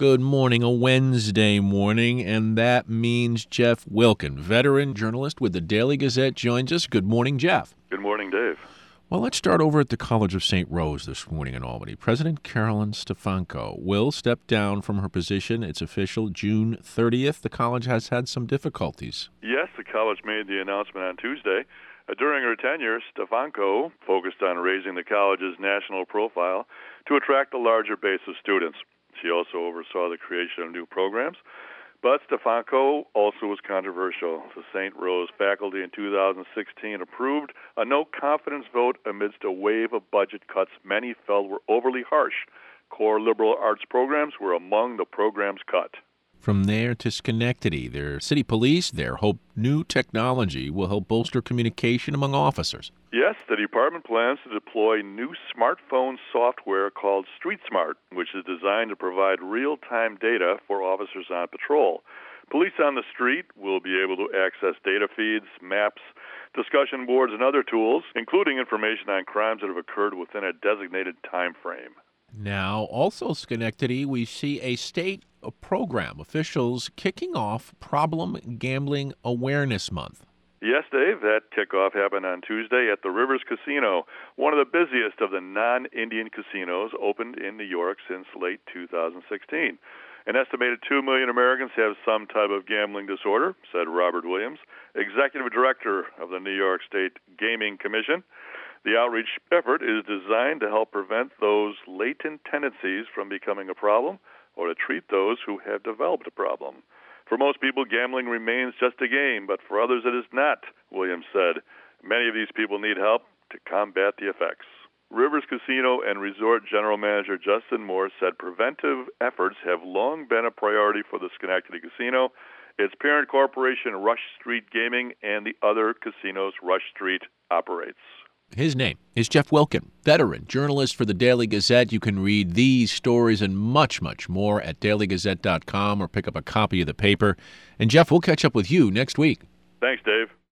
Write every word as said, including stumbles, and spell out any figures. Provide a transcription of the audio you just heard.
Good morning, a Wednesday morning, and that means Jeff Wilken, veteran journalist with the Daily Gazette, joins us. Good morning, Jeff. Good morning, Dave. Well, let's start over at the College of Saint Rose this morning in Albany. President Carolyn Stefanko will step down from her position. It's official June thirtieth. The college has had some difficulties. Yes, the college made the announcement on Tuesday. Uh, during her tenure, Stefanko focused on raising the college's national profile to attract a larger base of students. She also oversaw the creation of new programs. But Stefanko also was controversial. The Saint Rose faculty in two thousand sixteen approved a no-confidence vote amidst a wave of budget cuts many felt were overly harsh. Core liberal arts programs were among the programs cut. From there to Schenectady, their city police, their hope new technology will help bolster communication among officers. Yes, the department plans to deploy new smartphone software called StreetSmart, which is designed to provide real-time data for officers on patrol. Police on the street will be able to access data feeds, maps, discussion boards, and other tools, including information on crimes that have occurred within a designated time frame. Now, also Schenectady, we see a state program, officials kicking off Problem Gambling Awareness Month. Yes, Dave, that kickoff happened on Tuesday at the Rivers Casino, one of the busiest of the non-Indian casinos opened in New York since late two thousand sixteen. An estimated two million Americans have some type of gambling disorder, said Robert Williams, executive director of the New York State Gaming Commission. The outreach effort is designed to help prevent those latent tendencies from becoming a problem or to treat those who have developed a problem. For most people, gambling remains just a game, but for others it is not, Williams said. Many of these people need help to combat the effects. Rivers Casino and Resort General Manager Justin Moore said preventive efforts have long been a priority for the Schenectady Casino, its parent corporation Rush Street Gaming, and the other casinos Rush Street operates. His name is Jeff Wilken, veteran journalist for the Daily Gazette. You can read these stories and much, much more at daily gazette dot com or pick up a copy of the paper. And Jeff, we'll catch up with you next week. Thanks, Dave.